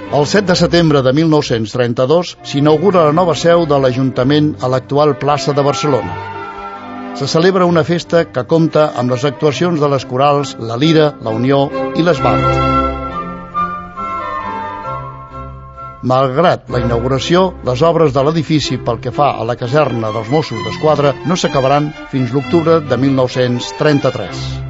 El 7 de setembre de 1932 s'inaugura la nova seu de l'Ajuntament a l'actual plaça de Barcelona. Se celebra una festa que compta amb les actuacions de les corals La Lira, La Unió i l'Esbart. Malgrat la inauguració, les obres de l'edifici pel que fa a la caserna dels Mossos d'Esquadra no s'acabaran fins l'octubre de 1933.